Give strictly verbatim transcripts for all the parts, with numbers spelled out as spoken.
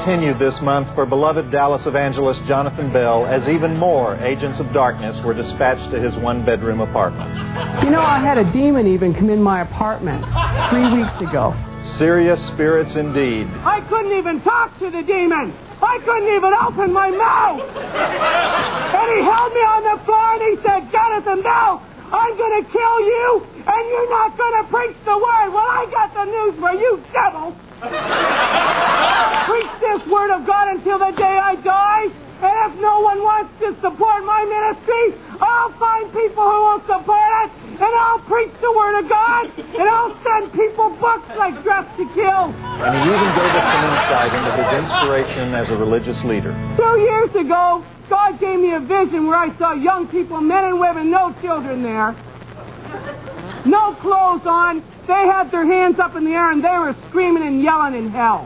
continued this month for beloved Dallas evangelist Jonathan Bell as even more agents of darkness were dispatched to his one-bedroom apartment. You know, I had a demon even come in my apartment three weeks ago. Serious spirits indeed. I couldn't even talk to the demon. I couldn't even open my mouth. And he held me on the floor and he said, Jonathan Bell, I'm going to kill you and you're not going to preach the word. Well, I got the news for you, devil. Preach this word of God until the day I die. And if no one wants to support my ministry, I'll find people who will support it. And I'll preach the word of God. And I'll send people books like Dress to Kill. And he even gave us some insight into his inspiration as a religious leader. Two years ago, God gave me a vision where I saw young people, men and women, no children there. No clothes on. They had their hands up in the air and they were screaming and yelling in hell.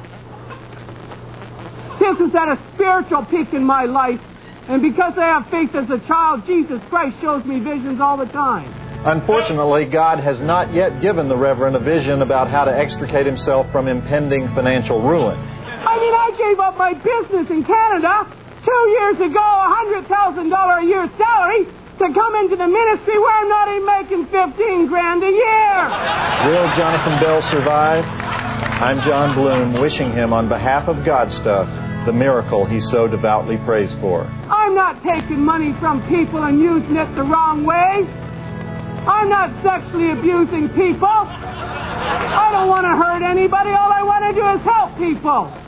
This is at a spiritual peak in my life. And because I have faith as a child, Jesus Christ shows me visions all the time. Unfortunately, God has not yet given the Reverend a vision about how to extricate himself from impending financial ruin. I mean, I gave up my business in Canada two years ago, a one hundred thousand dollars a year salary, to come into the ministry where I'm not even making fifteen grand a year. Will Jonathan Bell survive? I'm John Bloom, wishing him on behalf of God Stuff the miracle he so devoutly prays for. I'm not taking money from people and using it the wrong way. I'm not sexually abusing people. I don't want to hurt anybody. All I want to do is help people.